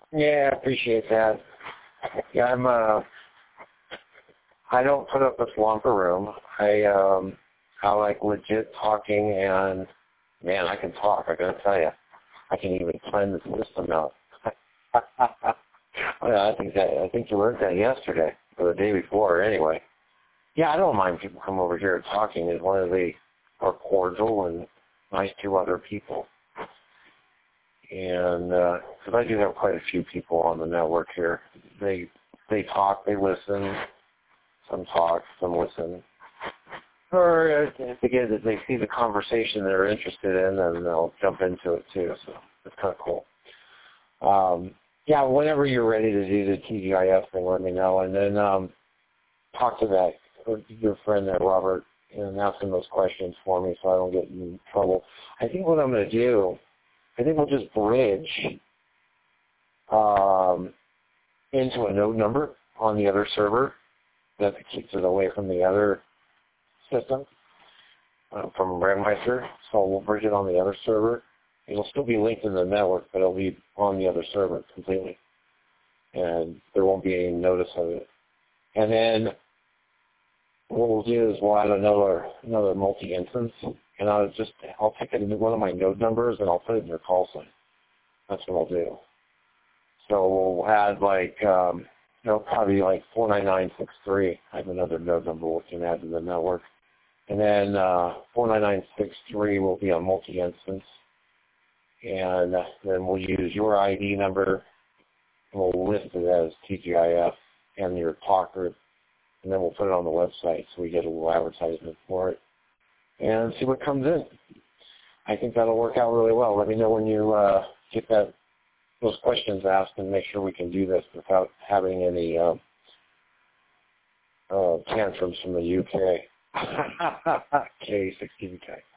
Yeah, I appreciate that. Yeah, I don't put up with lumper room. I like legit talking, and man, I can talk. I gotta tell you, I can even plan the system out. I think you learned that yesterday or the day before, anyway. Yeah, I don't mind people come over here talking as long as they are cordial and nice to other people. And because I do have quite a few people on the network here, they talk, they listen. Some talk, some listen. Or again, if they see the conversation they're interested in, and they'll jump into it too. So it's kind of cool. Yeah, whenever you're ready to do the TGIF thing, let me know, and then talk to your friend there, Robert, and ask him those questions for me so I don't get in trouble. I think what I'm going to do, I think we'll just bridge into a node number on the other server that keeps it away from the other system, from Brandmeister. So we'll bridge it on the other server. It'll still be linked in the network, but it'll be on the other server completely. And there won't be any notice of it. And then what we'll do is we'll add another multi-instance, and I'll take one of my node numbers and I'll put it in your call sign. That's what I'll do. So we'll add probably like 49963. I have another node number we can add to the network. And then 49963 will be a multi-instance. And then we'll use your ID number, and we'll list it as TGIF and your talk group. And then we'll put it on the website so we get a little advertisement for it. And see what comes in. I think that'll work out really well. Let me know when you get those questions asked, and make sure we can do this without having any tantrums from the UK. K16K.